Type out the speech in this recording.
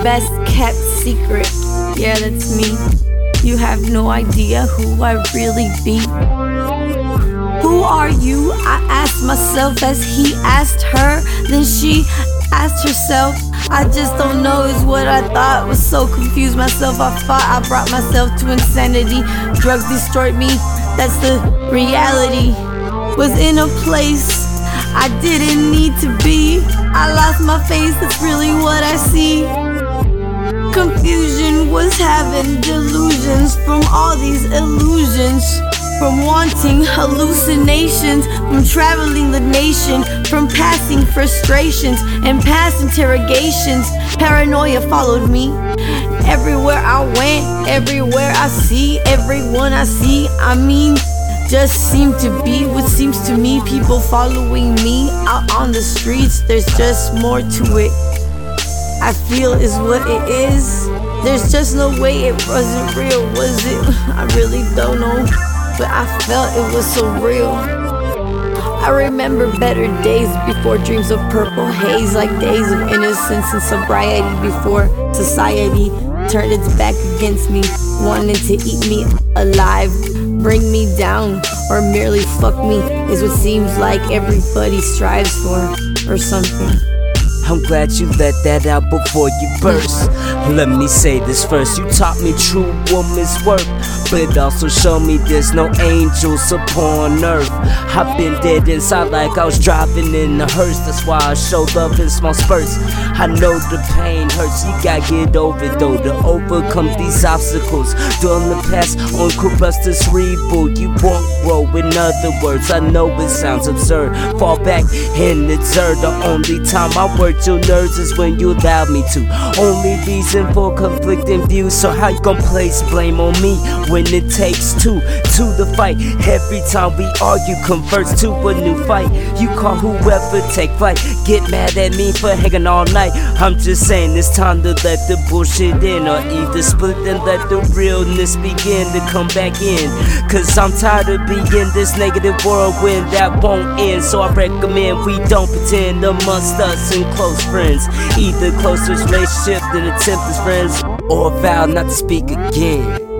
best kept secret. Yeah, that's me. You have no idea who I really be. Who are you? I asked myself as he asked her. Then she asked herself. I just don't know is what I thought. Was so confused myself. I thought I brought myself to insanity. Drugs destroyed me. That's the reality. Was in a place I didn't need to be. I lost my face. That's really what I see. Confusion was having delusions from all these illusions. From wanting hallucinations, from traveling the nation, from passing frustrations and past interrogations. Paranoia followed me. Everywhere I went, everywhere I see, everyone I see, just seem to be what seems to me. People following me out on the streets. There's just more to it. I feel is what it is. There's just no way it wasn't real, was it? I really don't know. But I felt it was so real. I remember better days before dreams of purple haze, like days of innocence and sobriety before society turned its back against me, wanting to eat me alive, bring me down, or merely fuck me is what seems like everybody strives for, or something. I'm glad you let that out before you burst. Let me say this first. You taught me true woman's worth, but also showed me there's no angels upon earth. I've been dead inside like I was driving in a hearse. That's why I show love in small spurts. I know the pain hurts. You gotta get over it though, to overcome these obstacles. Dwell in the past on corrupts this reboot. You won't grow, in other words. I know it sounds absurd. Fall back and observe. The only time I work your nerves is when you allow me to. Only reason for conflicting views. So how you gon' place blame on me when it takes two to the fight? Every time we argue converts to a new fight. You call whoever take flight, get mad at me for hanging all night. I'm just saying it's time to let the bullshit in, or either split and let the realness begin to come back in. Cause I'm tired of being this negative whirlwind that won't end. So I recommend we don't pretend amongst us and close friends. Either closest relationship than attempt as friends, or vow not to speak again.